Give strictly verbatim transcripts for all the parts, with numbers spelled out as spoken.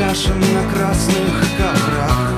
крашен на красных коврах.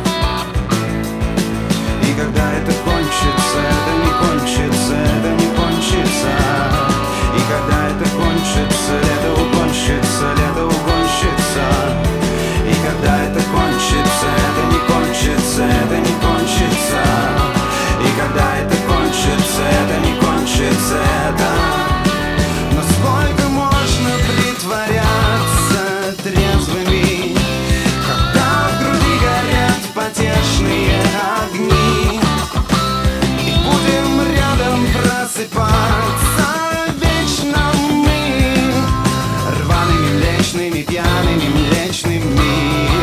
И когда это кончится, это не кончится, это не кончится. И когда это кончится, лето угонщица, лето угонщица. И когда это кончится, это не кончится, это не кончится. И когда это кончится, это не кончится, это. Но сколько можно притворяться трезвыми, когда в груди горят потешные огни? И будем рядом просыпаться вечно мы, рваными, млечными, пьяными, млечными.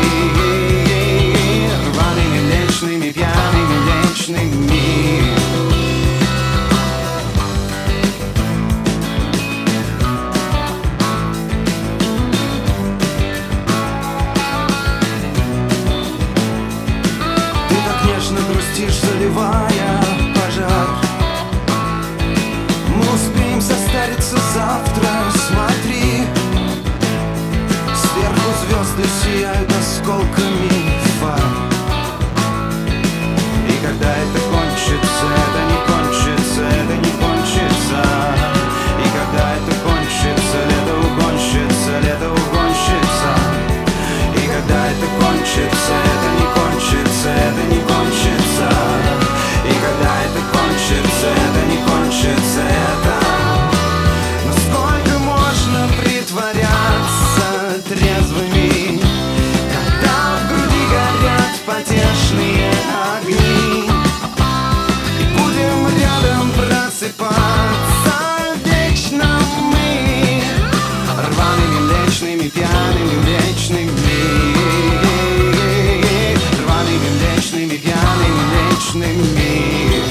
Рваными, млечными, пьяными, млечными. Грустишь, заливая пожар. Мы успеем состариться завтра, смотри. Сверху звезды сияют осколками фар. И когда это кончится, это не кончится, это не кончится. И когда это кончится, лето угонщица, лето угонщица. И когда это кончится, это не кончится, это не кончится. И когда это кончится, это не кончится, это. Но сколько можно притворяться трезвыми, когда в груди горят потешные огни? И будем рядом просыпаться вечно мы, рваными, млечными, пьяными, млечными. Рваными, млечными, пьяными, млечными.